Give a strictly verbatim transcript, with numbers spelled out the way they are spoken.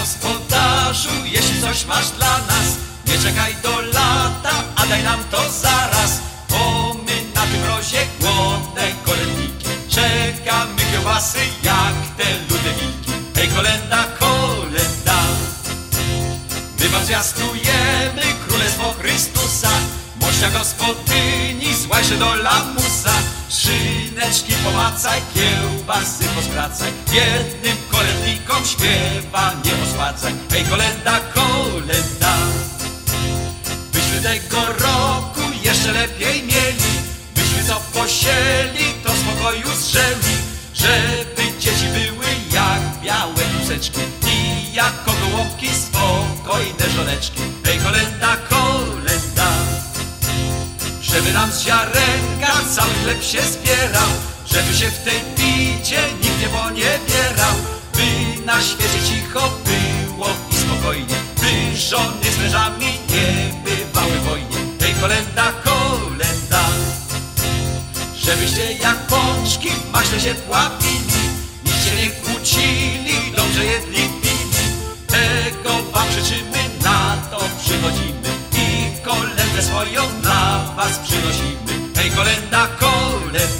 gospodarzu, jeśli coś masz dla nas, nie czekaj do lata, a daj nam to zaraz, bo my na tym mrozie głodne kolędniki czekamy kiełbasy jak te lude wilki. Hej, kolenda, kolenda, my wam zwiastujemy królestwo Chrystusa, mościa gospodyni, złajże do lamusa. Szyneczki pomacaj, kiełbasy poskracaj, jednym kolędnikom śpiewa nie osładzaj. Hej, kolenda, kolenda, byśmy tego roku jeszcze lepiej mieli, byśmy co posieli, to w spokoju zrzeli, żeby dzieci były jak białe tuseczki i jak kogołowki spokojne żoneczki. Hej, kolenda, kolenda, żeby nam z ziarenka cały chleb się zbierał, żeby się w tej bidzie nikt nie poniewierał, by na świecie cicho było i spokojnie, by żony z mężami nie bywały w wojnie. Hej, kolenda, kolenda, żebyście jak pączki w maśle się pławili, nic się nie kłócili, dobrze jedli pili. Tego wam życzymy, na to przychodzimy i kolendę swoją dla was przynosimy. Hej, kolenda, kolenda,